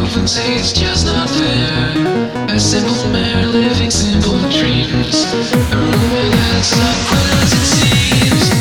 often say it's just not fair. A simple man living simple dreams. A rumor that's not quite as it seems.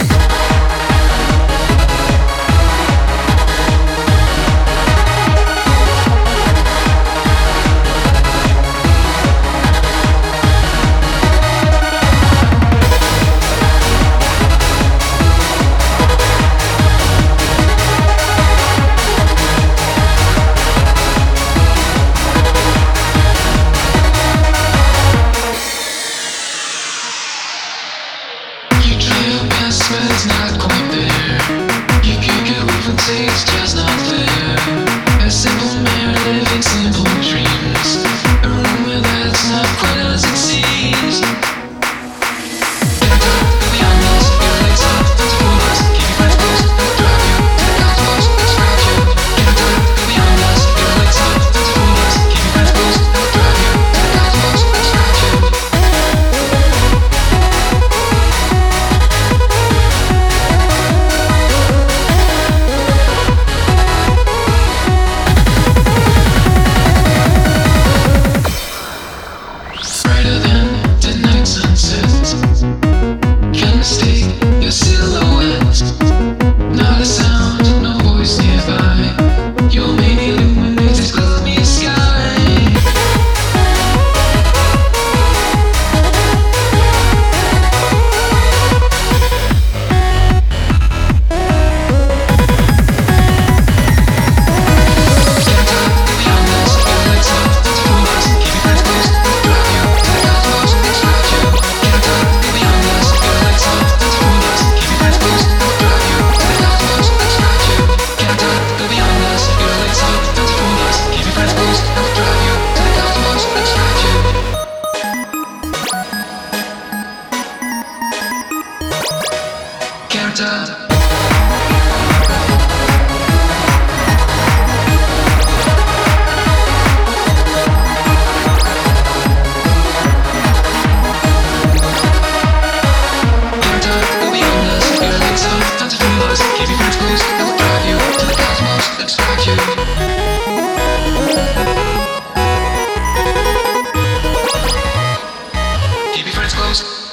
But it's not quite there. You could often say it's just not fair. A simple man living simple dreams. A rumor that's not quite as it seems. Get on top, go beyond this. Your legs up, don't fool us. Keep your friends close, don't drive you to the cosmos, extract you. Get on top, go beyond this. Your legs up, don't fool us. Keep your friends close, don't drive you to the cosmos, extract you. Brighter than the night sunset. Can't mistake your silhouette. Not a sound, no voice nearby. Your main illuminates this gloomy sky. Count up.